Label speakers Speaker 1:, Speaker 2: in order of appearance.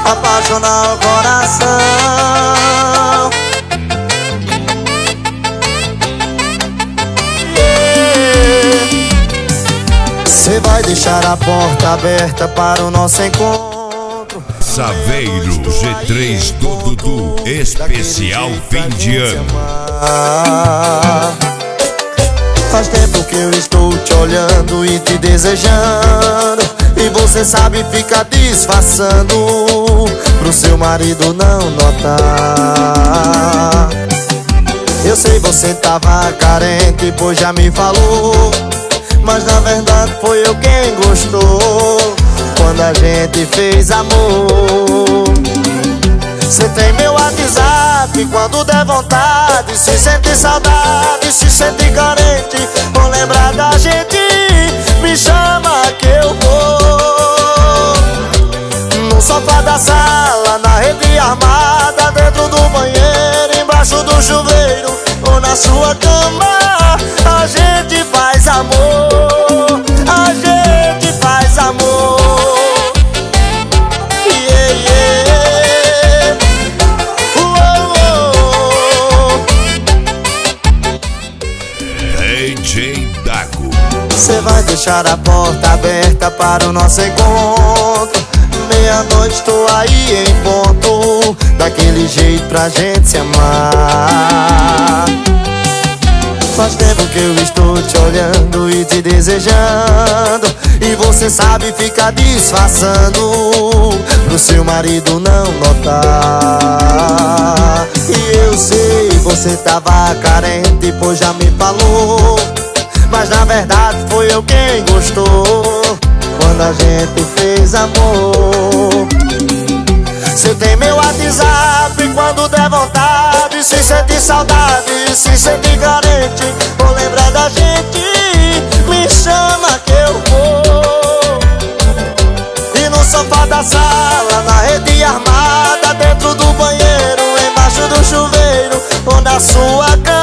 Speaker 1: apaixonar o coração. Cê vai deixar a porta aberta para o nosso encontro.
Speaker 2: Saveiro G3 do Dudu, especial fim de ano.
Speaker 1: Faz tempo que eu estou te olhando e te desejando, e você sabe ficar disfarçando pro seu marido não notar. Eu sei você tava carente, pois já me falou, mas na verdade foi eu quem gostou quando a gente fez amor. Cê tem meu WhatsApp, quando der vontade, se sente saudade, se sente carente, vou lembrar da gente, me chama que eu vou. No sofá da sala, na rede armada, dentro do banheiro, embaixo do chuveiro, ou na sua cama, a gente faz amor, a gente faz amor.
Speaker 2: DJ Dago.
Speaker 1: Cê vai deixar a porta aberta para o nosso encontro. Meia-noite tô aí em ponto, daquele jeito pra gente se amar. Faz tempo que eu estou te olhando e te desejando, e você sabe ficar disfarçando pro seu marido não notar. E eu sei, você tava carente, pois já me falou, mas na verdade foi eu quem gostou quando a gente fez amor. Cê tem meu WhatsApp, quando der vontade, se sente saudade, se sente carente, vou lembrar da gente, me chama que eu vou. E no sofá da sala, na rede armada, dentro do banheiro, embaixo do chuveiro, ou na sua cama,